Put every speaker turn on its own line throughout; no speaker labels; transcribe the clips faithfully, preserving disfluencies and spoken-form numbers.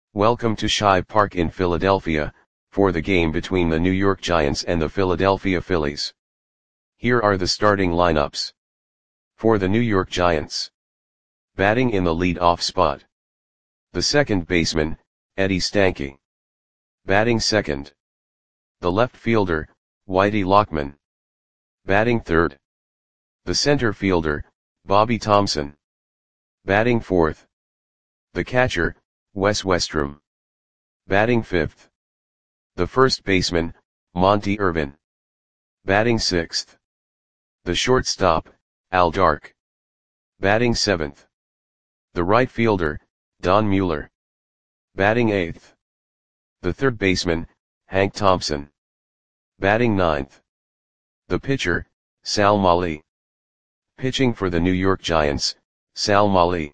Welcome to Shibe Park in Philadelphia, for the game between the New York Giants and the Philadelphia Phillies. Here are the starting lineups. For the New York Giants. Batting in the lead-off spot. The second baseman, Eddie Stanky. Batting second. The left fielder, Whitey Lockman. Batting third. The center fielder, Bobby Thomson. Batting fourth. The catcher, Wes Westrum. Batting fifth. The first baseman, Monty Irvin. Batting sixth. The shortstop, Al Dark. Batting seventh. The right fielder, Don Mueller. Batting eighth. The third baseman, Hank Thompson. Batting ninth. The pitcher, Sal Mali. Pitching for the New York Giants, Sal Mali.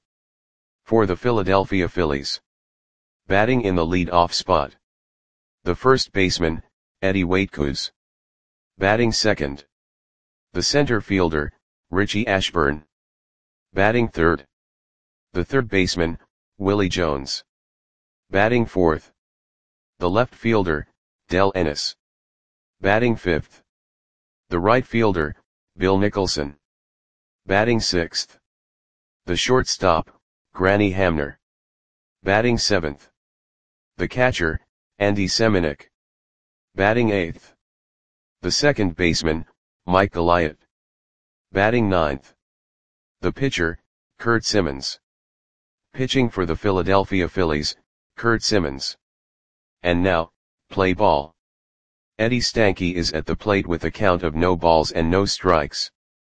For the Philadelphia Phillies. Batting in the lead-off spot. The first baseman, Eddie Waitkus. Batting second. The center fielder, Richie Ashburn. Batting third. The third baseman, Willie Jones. Batting fourth. The left fielder, Del Ennis. Batting fifth. The right fielder, Bill Nicholson. Batting sixth. The shortstop, Granny Hamner. Batting seventh. The catcher, Andy Semenuk. Batting eighth. The second baseman, Mike Goliath. Batting ninth. The pitcher, Kurt Simmons. Pitching for the Philadelphia Phillies, Kurt Simmons. And now, play ball. Eddie Stanky is at the plate with a count of no balls and no strikes.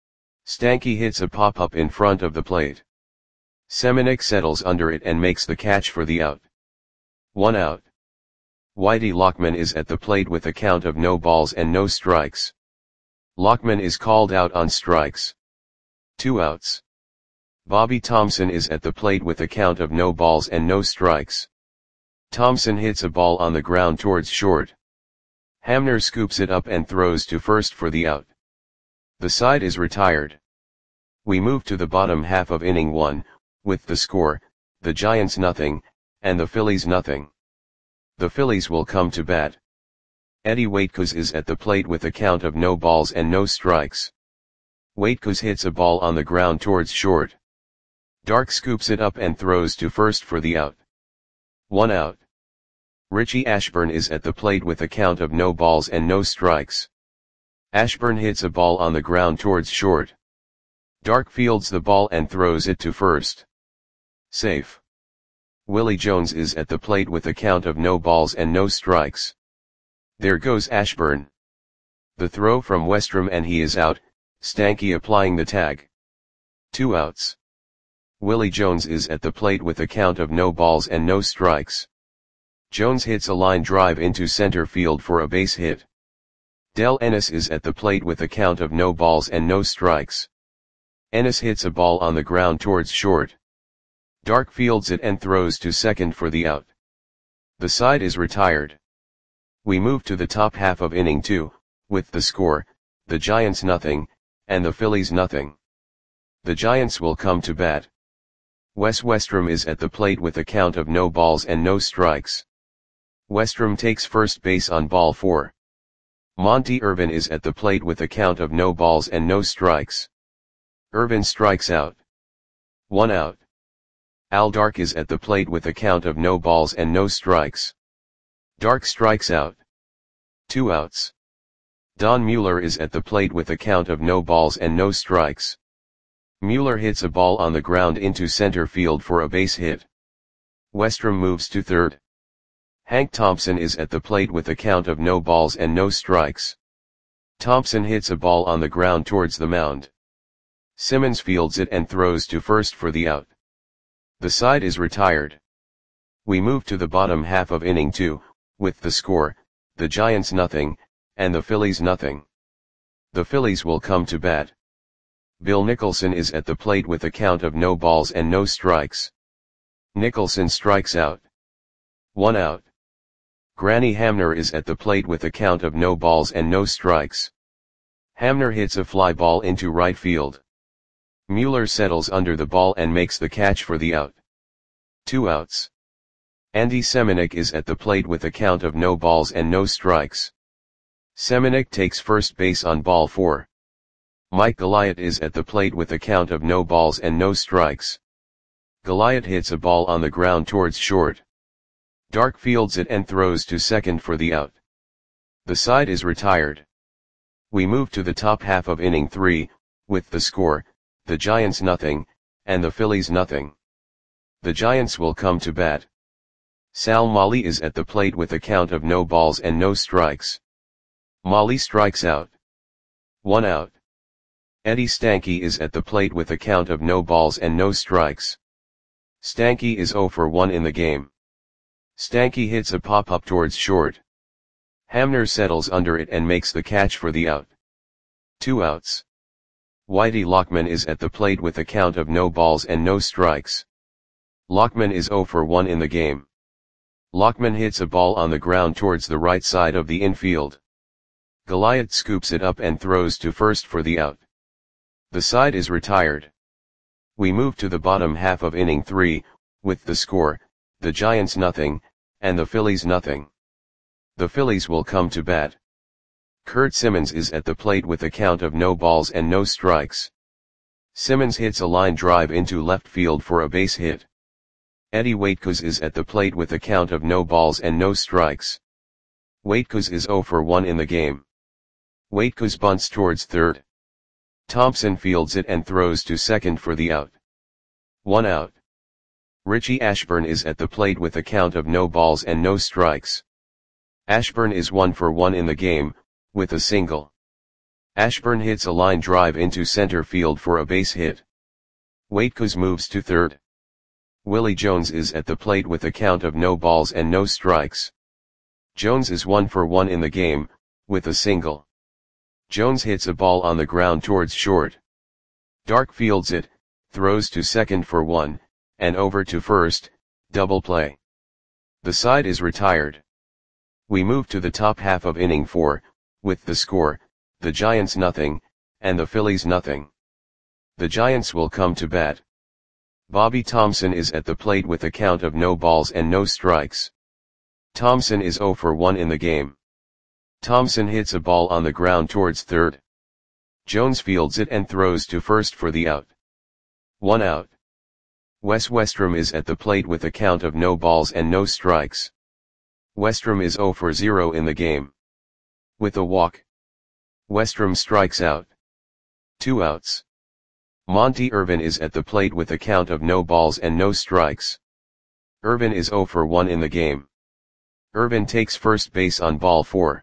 Stanky hits a pop-up in front of the plate. Semenuk settles under it and makes the catch for the out. One out. Whitey Lockman is at the plate with a count of no balls and no strikes. Lockman is called out on strikes. Two outs. Bobby Thomson is at the plate with a count of no balls and no strikes. Thomson hits a ball on the ground towards short. Hamner scoops it up and throws to first for the out. The side is retired. We move to the bottom half of inning one, with the score, the Giants nothing, and the Phillies nothing. The Phillies will come to bat. Eddie Waitkus is at the plate with a count of no balls and no strikes. Waitkus hits a ball on the ground towards short. Dark scoops it up and throws to first for the out. One out. Richie Ashburn is at the plate with a count of no balls and no strikes. Ashburn hits a ball on the ground towards short. Dark fields the ball and throws it to first. Safe. Willie Jones is at the plate with a count of no balls and no strikes. There goes Ashburn. The throw from Westrum and he is out, Stanky applying the tag. Two outs. Willie Jones is at the plate with a count of no balls and no strikes. Jones hits a line drive into center field for a base hit. Del Ennis is at the plate with a count of no balls and no strikes. Ennis hits a ball on the ground towards short. Dark fields it and throws to second for the out. The side is retired. We move to the top half of inning two, with the score, the Giants nothing, and the Phillies nothing. The Giants will come to bat. Wes Westrum is at the plate with a count of no balls and no strikes. Westrum takes first base on ball four. Monty Irvin is at the plate with a count of no balls and no strikes. Irvin strikes out. One out. Al Dark is at the plate with a count of no balls and no strikes. Dark strikes out. Two outs. Don Mueller is at the plate with a count of no balls and no strikes. Mueller hits a ball on the ground into center field for a base hit. Westrum moves to third. Hank Thompson is at the plate with a count of no balls and no strikes. Thompson hits a ball on the ground towards the mound. Simmons fields it and throws to first for the out. The side is retired. We move to the bottom half of inning two, with the score, the Giants nothing, and the Phillies nothing. The Phillies will come to bat. Bill Nicholson is at the plate with a count of no balls and no strikes. Nicholson strikes out. One out. Granny Hamner is at the plate with a count of no balls and no strikes. Hamner hits a fly ball into right field. Mueller settles under the ball and makes the catch for the out. Two outs. Andy Semenuk is at the plate with a count of no balls and no strikes. Semenuk takes first base on ball four. Mike Goliath is at the plate with a count of no balls and no strikes. Goliath hits a ball on the ground towards short. Dark fields it and throws to second for the out. The side is retired. We move to the top half of inning three, with the score, the Giants nothing, and the Phillies nothing. The Giants will come to bat. Sal Mahle is at the plate with a count of no balls and no strikes. Mahle strikes out. One out. Eddie Stanky is at the plate with a count of no balls and no strikes. Stanky is oh for one in the game. Stanky hits a pop-up towards short. Hamner settles under it and makes the catch for the out. Two outs. Whitey Lockman is at the plate with a count of no balls and no strikes. Lockman is oh for one in the game. Lockman hits a ball on the ground towards the right side of the infield. Goliath scoops it up and throws to first for the out. The side is retired. We move to the bottom half of inning three, with the score, the Giants nothing, and the Phillies nothing. The Phillies will come to bat. Kurt Simmons is at the plate with a count of no balls and no strikes. Simmons hits a line drive into left field for a base hit. Eddie Waitkos is at the plate with a count of no balls and no strikes. Waitkos is oh for one in the game. Waitkos bunts towards third. Thompson fields it and throws to second for the out. One out. Richie Ashburn is at the plate with a count of no balls and no strikes. Ashburn is one for one in the game, with a single. Ashburn hits a line drive into center field for a base hit. Waitkos moves to third. Willie Jones is at the plate with a count of no balls and no strikes. Jones is one for one in the game, with a single. Jones hits a ball on the ground towards short. Dark fields it, throws to second for one, and over to first, double play. The side is retired. We move to the top half of inning four, with the score, the Giants nothing, and the Phillies nothing. The Giants will come to bat. Bobby Thomson is at the plate with a count of no balls and no strikes. Thomson is oh for one in the game. Thomson hits a ball on the ground towards third. Jones fields it and throws to first for the out. One out. Wes Westrom is at the plate with a count of no balls and no strikes. Westrom is oh for zero in the game. With a walk. Westrom strikes out. Two outs. Monty Irvin is at the plate with a count of no balls and no strikes. Irvin is oh for one in the game. Irvin takes first base on ball four.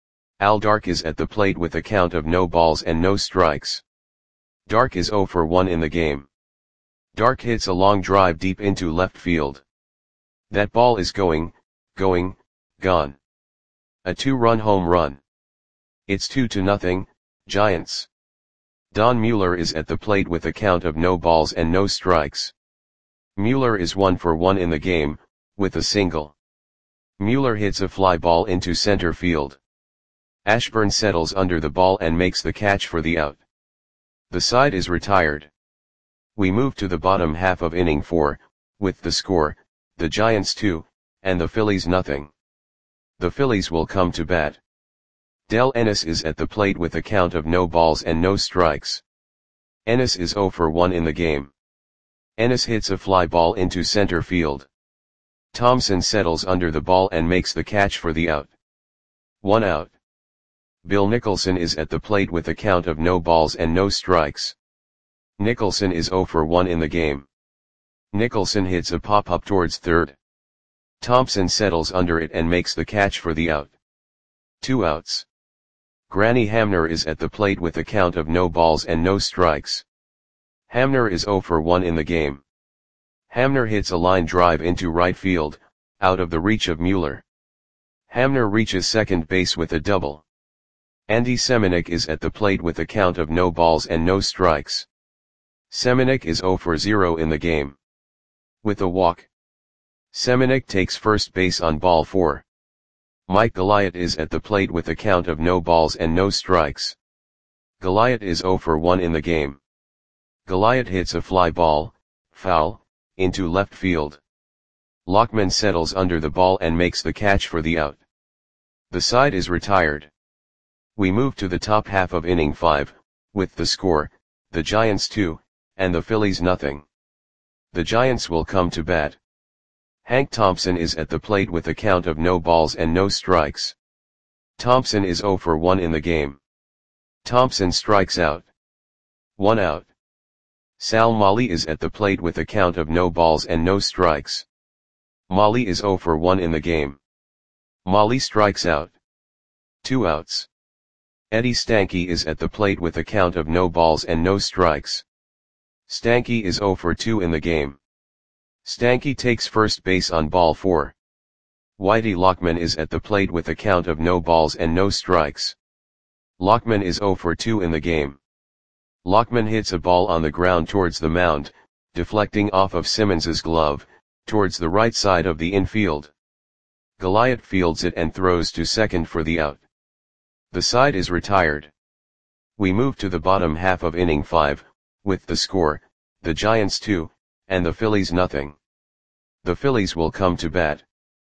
Al Dark is at the plate with a count of no balls and no strikes. Dark is oh for one in the game. Dark hits a long drive deep into left field. That ball is going, going, gone. A two-run home run. It's two to nothing, Giants. Don Mueller is at the plate with a count of no balls and no strikes. Mueller is one for one in the game, with a single. Mueller hits a fly ball into center field. Ashburn settles under the ball and makes the catch for the out. The side is retired. We move to the bottom half of inning four, with the score, the Giants two, and the Phillies nothing. The Phillies will come to bat. Del Ennis is at the plate with a count of no balls and no strikes. Ennis is oh for one in the game. Ennis hits a fly ball into center field. Thompson settles under the ball and makes the catch for the out. One out. Bill Nicholson is at the plate with a count of no balls and no strikes. Nicholson is oh for one in the game. Nicholson hits a pop-up towards third. Thompson settles under it and makes the catch for the out. Two outs. Granny Hamner is at the plate with a count of no balls and no strikes. Hamner is oh for one in the game. Hamner hits a line drive into right field, out of the reach of Mueller. Hamner reaches second base with a double. Andy Semenuk is at the plate with a count of no balls and no strikes. Semenuk is oh for zero in the game. With a walk. Semenuk takes first base on ball four. Mike Goliath is at the plate with a count of no balls and no strikes. Goliath is oh for one in the game. Goliath hits a fly ball, foul, into left field. Lockman settles under the ball and makes the catch for the out. The side is retired. We move to the top half of inning five, with the score, the Giants two, and the Phillies nothing. The Giants will come to bat. Hank Thompson is at the plate with a count of no balls and no strikes. Thompson is oh for one in the game. Thompson strikes out. One out. Sal Molly is at the plate with a count of no balls and no strikes. Molly is oh for one in the game. Molly strikes out. Two outs. Eddie Stanky is at the plate with a count of no balls and no strikes. Stanky is oh for two in the game. Stanky takes first base on ball four. Whitey Lockman is at the plate with a count of no balls and no strikes. Lockman is oh for two in the game. Lockman hits a ball on the ground towards the mound, deflecting off of Simmons's glove, towards the right side of the infield. Goliath fields it and throws to second for the out. The side is retired. We move to the bottom half of inning five, with the score, the Giants two, and the Phillies nothing. The Phillies will come to bat.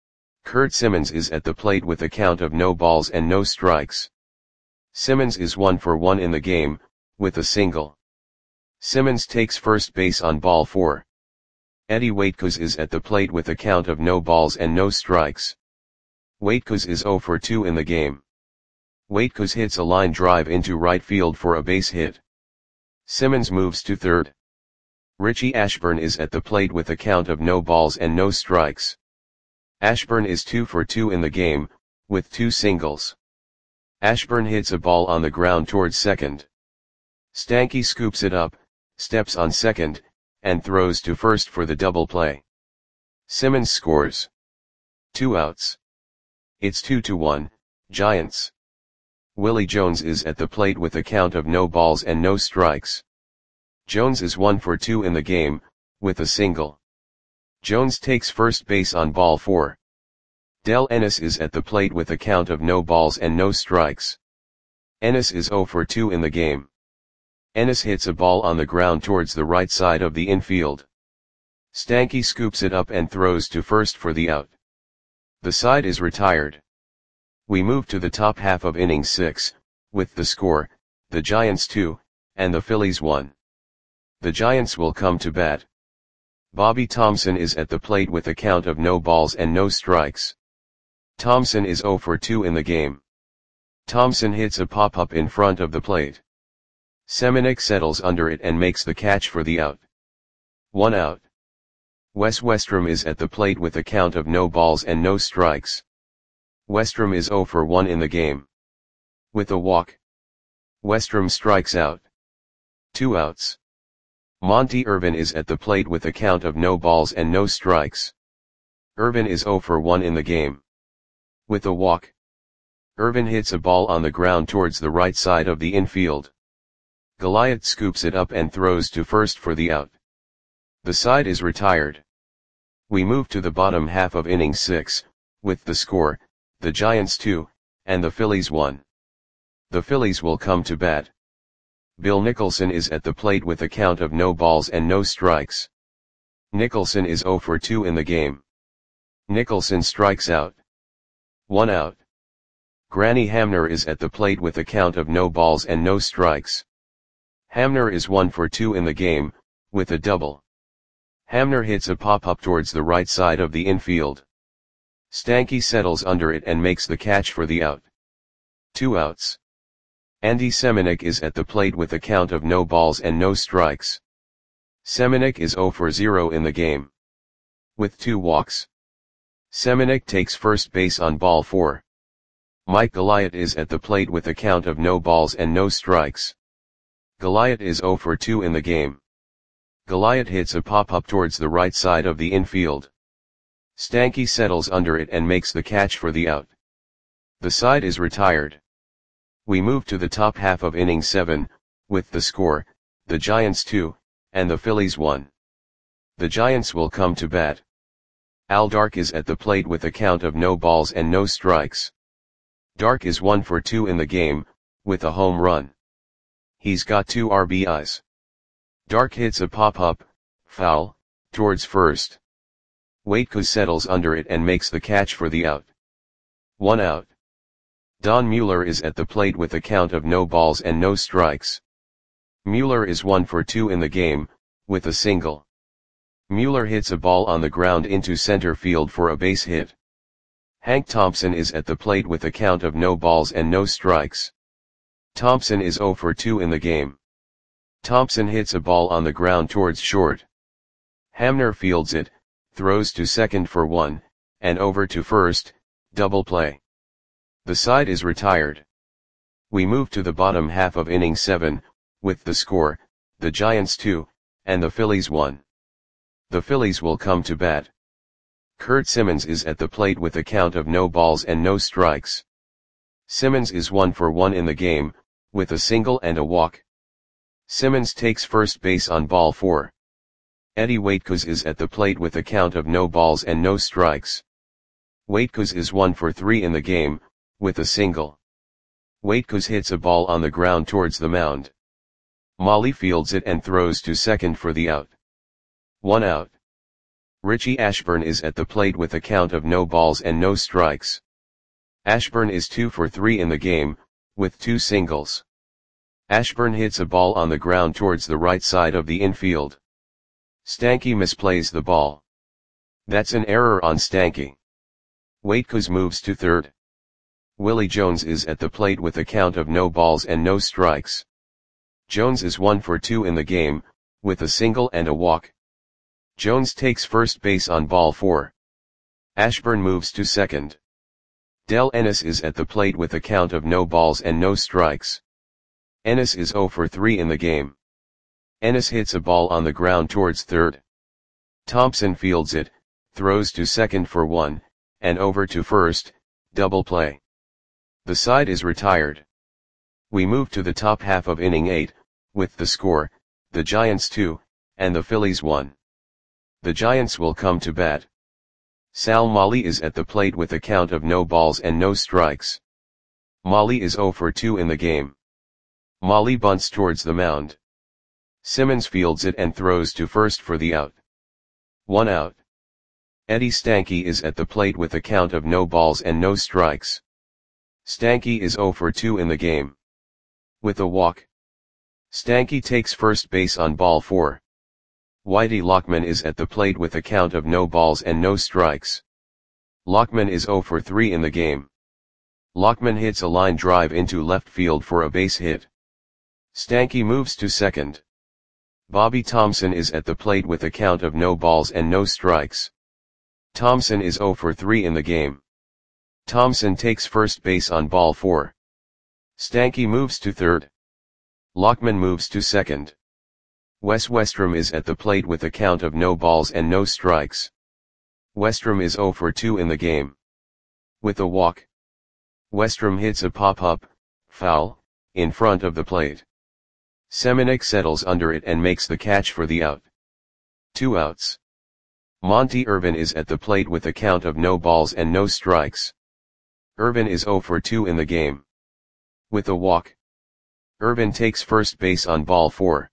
Kurt Simmons is at the plate with a count of no balls and no strikes. Simmons is one for one in the game, with a single. Simmons takes first base on ball four. Eddie Waitkos is at the plate with a count of no balls and no strikes. Waitkos is oh for two in the game. Waitkos hits a line drive into right field for a base hit. Simmons moves to third. Richie Ashburn is at the plate with a count of no balls and no strikes. Ashburn is two for two in the game, with two singles. Ashburn hits a ball on the ground towards second. Stanky scoops it up, steps on second, and throws to first for the double play. Simmons scores. Two outs. It's two to one, Giants. Willie Jones is at the plate with a count of no balls and no strikes. Jones is one for two in the game, with a single. Jones takes first base on ball four. Del Ennis is at the plate with a count of no balls and no strikes. Ennis is oh for two in the game. Ennis hits a ball on the ground towards the right side of the infield. Stanky scoops it up and throws to first for the out. The side is retired. We move to the top half of inning six, with the score, the Giants two, and the Phillies one. The Giants will come to bat. Bobby Thomson is at the plate with a count of no balls and no strikes. Thomson is oh for two in the game. Thomson hits a pop-up in front of the plate. Semenuk settles under it and makes the catch for the out. One out. Wes Westrom is at the plate with a count of no balls and no strikes. Westrom is oh for one in the game. With a walk. Westrom strikes out. Two outs. Monty Irvin is at the plate with a count of no balls and no strikes. Irvin is oh for one in the game. With a walk. Irvin hits a ball on the ground towards the right side of the infield. Goliath scoops it up and throws to first for the out. The side is retired. We move to the bottom half of inning six, with the score, the Giants two, and the Phillies one. The Phillies will come to bat. Bill Nicholson is at the plate with a count of no balls and no strikes. Nicholson is oh for two in the game. Nicholson strikes out. One out. Granny Hamner is at the plate with a count of no balls and no strikes. Hamner is one for two in the game, with a double. Hamner hits a pop-up towards the right side of the infield. Stanky settles under it and makes the catch for the out. Two outs. Andy Semenuk is at the plate with a count of no balls and no strikes. Semenuk is oh for zero in the game. With two walks. Semenuk takes first base on ball four. Mike Goliath is at the plate with a count of no balls and no strikes. Goliath is oh for two in the game. Goliath hits a pop-up towards the right side of the infield. Stanky settles under it and makes the catch for the out. The side is retired. We move to the top half of inning seven, with the score, the Giants two, and the Phillies one. The Giants will come to bat. Al Dark is at the plate with a count of no balls and no strikes. Dark is one for two in the game, with a home run. He's got two R B Is. Dark hits a pop-up, foul, towards first. Waitkus settles under it and makes the catch for the out. One out. Don Mueller is at the plate with a count of no balls and no strikes. Mueller is one for two in the game, with a single. Mueller hits a ball on the ground into center field for a base hit. Hank Thompson is at the plate with a count of no balls and no strikes. Thompson is zero for two in the game. Thompson hits a ball on the ground towards short. Hamner fields it, throws to second for one, and over to first, double play. The side is retired. We move to the bottom half of inning seven, with the score, the Giants two, and the Phillies one. The Phillies will come to bat. Curt Simmons is at the plate with a count of no balls and no strikes. Simmons is one for one in the game, with a single and a walk. Simmons takes first base on ball four. Eddie Waitkus is at the plate with a count of no balls and no strikes. Waitkus is one for three in the game, with a single. Waitkus hits a ball on the ground towards the mound. Molly fields it and throws to second for the out. One out. Richie Ashburn is at the plate with a count of no balls and no strikes. Ashburn is two for three in the game, with two singles. Ashburn hits a ball on the ground towards the right side of the infield. Stanky misplays the ball. That's an error on Stanky. Waitkus moves to third. Willie Jones is at the plate with a count of no balls and no strikes. Jones is one for two in the game, with a single and a walk. Jones takes first base on ball four. Ashburn moves to second. Del Ennis is at the plate with a count of no balls and no strikes. Ennis is zero for three in the game. Ennis hits a ball on the ground towards third. Thompson fields it, throws to second for one, and over to first, double play. The side is retired. We move to the top half of inning eight, with the score, the Giants two, and the Phillies one. The Giants will come to bat. Sal Molly is at the plate with a count of no balls and no strikes. Molly is zero for two in the game. Molly bunts towards the mound. Simmons fields it and throws to first for the out. One out. Eddie Stanky is at the plate with a count of no balls and no strikes. Stanky is zero for two in the game. With a walk. Stanky takes first base on ball four. Whitey Lockman is at the plate with a count of no balls and no strikes. Lockman is zero for three in the game. Lockman hits a line drive into left field for a base hit. Stanky moves to second. Bobby Thompson is at the plate with a count of no balls and no strikes. Thompson is zero for three in the game. Thompson takes first base on ball four. Stanky moves to third. Lockman moves to second. Wes Westrom is at the plate with a count of no balls and no strikes. Westrom is zero for two in the game. With a walk. Westrom hits a pop-up, foul, in front of the plate. Semenuk settles under it and makes the catch for the out. Two outs. Monty Irvin is at the plate with a count of no balls and no strikes. Irvin is zero for two in the game. With a walk. Irvin takes first base on ball four.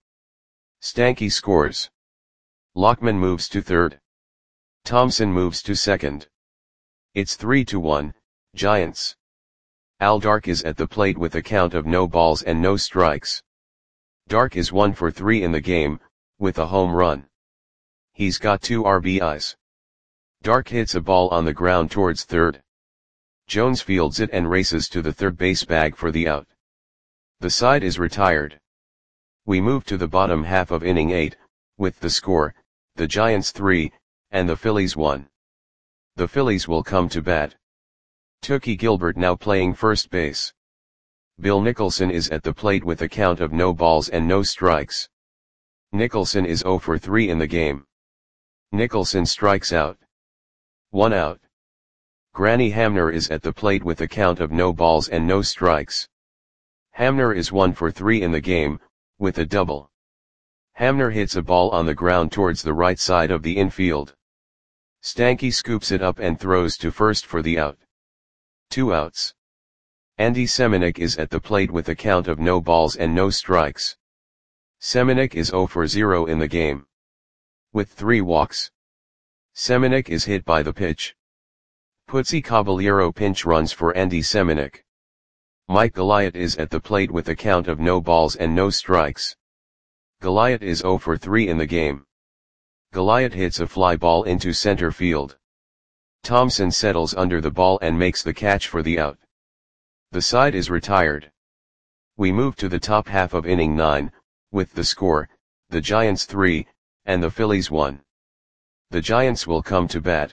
Stanky scores. Lockman moves to third. Thompson moves to second. It's three to one, Giants. Al Dark is at the plate with a count of no balls and no strikes. Dark is one for three in the game, with a home run. He's got two R B Is. Dark hits a ball on the ground towards third. Jones fields it and races to the third base bag for the out. The side is retired. We move to the bottom half of inning eight, with the score, the Giants three, and the Phillies one. The Phillies will come to bat. Tookie Gilbert now playing first base. Bill Nicholson is at the plate with a count of no balls and no strikes. Nicholson is zero for three in the game. Nicholson strikes out. One out. Granny Hamner is at the plate with a count of no balls and no strikes. Hamner is one for three in the game, with a double. Hamner hits a ball on the ground towards the right side of the infield. Stanky scoops it up and throws to first for the out. Two outs. Andy Semenuk is at the plate with a count of no balls and no strikes. Semenuk is zero for zero in the game. With three walks. Semenic is hit by the pitch. Putzi Caballero pinch runs for Andy Semenic. Mike Goliath is at the plate with a count of no balls and no strikes. Goliath is zero for three in the game. Goliath hits a fly ball into center field. Thompson settles under the ball and makes the catch for the out. The side is retired. We move to the top half of inning nine, with the score, the Giants three, and the Phillies one. The Giants will come to bat.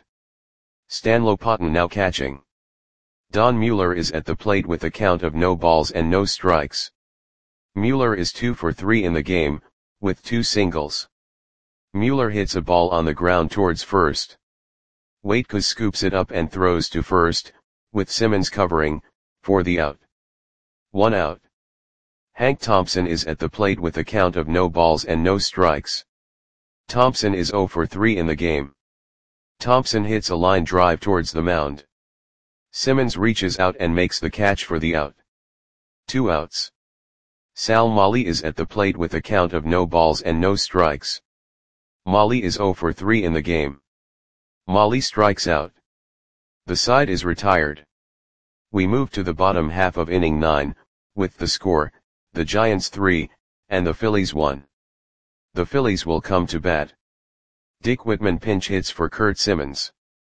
Stan Lopatin now catching. Don Mueller is at the plate with a count of no balls and no strikes. Mueller is two for three in the game, with two singles. Mueller hits a ball on the ground towards first. Waitkus scoops it up and throws to first, with Simmons covering, for the out. One out. Hank Thompson is at the plate with a count of no balls and no strikes. Thompson is zero for three in the game. Thompson hits a line drive towards the mound. Simmons reaches out and makes the catch for the out. Two outs. Sal Molly is at the plate with a count of no balls and no strikes. Molly is zero for three in the game. Molly strikes out. The side is retired. We move to the bottom half of inning nine, with the score, the Giants three, and the Phillies one. The Phillies will come to bat. Dick Whitman pinch hits for Curt Simmons.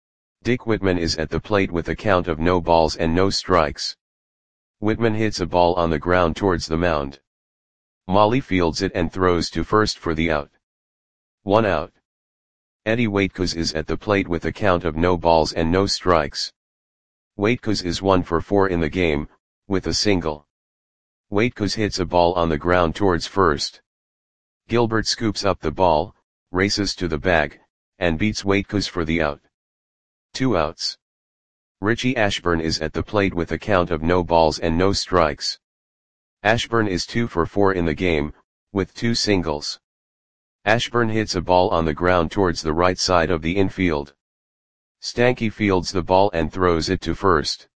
Dick Whitman is at the plate with a count of no balls and no strikes. Whitman hits a ball on the ground towards the mound. Molly fields it and throws to first for the out. One out. Eddie Waitkus is at the plate with a count of no balls and no strikes. Waitkus is one for four in the game, with a single. Waitkus hits a ball on the ground towards first. Gilbert scoops up the ball, races to the bag, and beats Waitkus for the out. Two outs. Richie Ashburn is at the plate with a count of no balls and no strikes. Ashburn is two for four in the game, with two singles. Ashburn hits a ball on the ground towards the right side of the infield. Stanky fields the ball and throws it to first.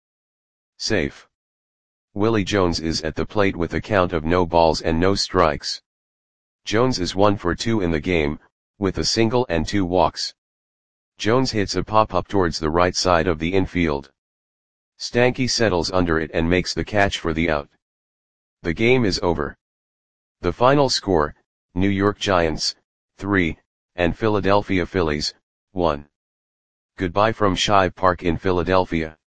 Safe. Willie Jones is at the plate with a count of no balls and no strikes. Jones is one for two in the game, with a single and two walks. Jones hits a pop-up towards the right side of the infield. Stanky settles under it and makes the catch for the out. The game is over. The final score, New York Giants, three, and Philadelphia Phillies, one. Goodbye from Shive Park in Philadelphia.